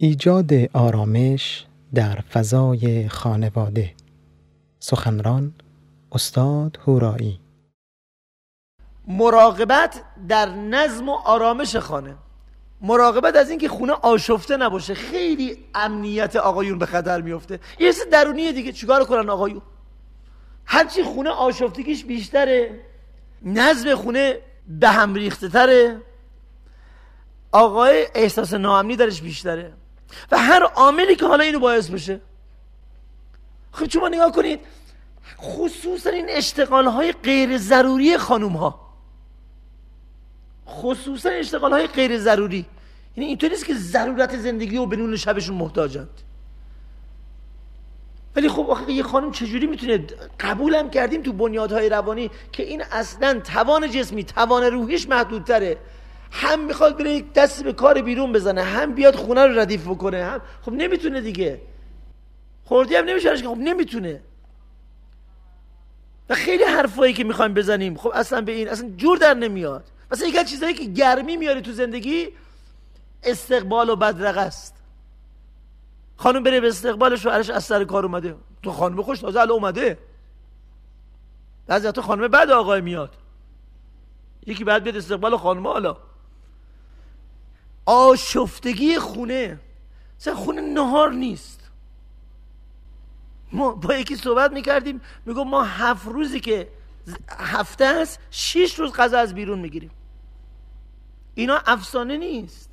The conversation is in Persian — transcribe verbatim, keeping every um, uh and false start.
ایجاد آرامش در فضای خانواده. سخنران استاد هورایی. مراقبت در نظم و آرامش خانه، مراقبت از اینکه خونه آشفته نباشه. خیلی امنیت آقایون به خطر میفته. یه حس درونیه دیگه. چیکار کنن آقایون؟ هرچی خونه آشفتگیش بیشتره، نظم خونه به هم ریخته تره، آقای احساس ناامنی درش بیشتره و هر عاملی که حالا اینو باعث بشه. خب شما نگاه کنید، خصوصا این اشتغال‌های غیر ضروری خانوم‌ها، خصوصا اشتغال‌های غیر ضروری، یعنی اینطوری نیست که ضرورت زندگی و بدون شبشون محتاجند، ولی خب آخه یه خانم چجوری میتونه؟ قبولم کردیم تو بنیادهای روانی که این اصلا توان جسمی توان روحیش محدودتره، هم میخواد بره یک دستی به کار بیرون بزنه، هم بیاد خونه رو ردیف بکنه، هم خب نمیتونه دیگه. خوردی هم نمیشه که خب نمیتونه. و خیلی حرفایی که میخوایم بزنیم خب اصلا به این اصلا جور در نمیاد. مثلا یک از چیزایی که گرمی میاره تو زندگی استقبال و بدرقه است. خانم بره به استقبال شوهرش از سر کار اومده، تو خانم خوش تازه الان اومده، بعضی وقتا خانم بعد آقای میاد، یکی بعد بیاد استقبال خانم. حالا آشفتگی خونه، مثلا خونه نهار نیست. ما با یکی صحبت میکردیم، میگم ما هفت روزی که هفته است شش روز غذا از بیرون میگیریم. اینا افسانه نیست.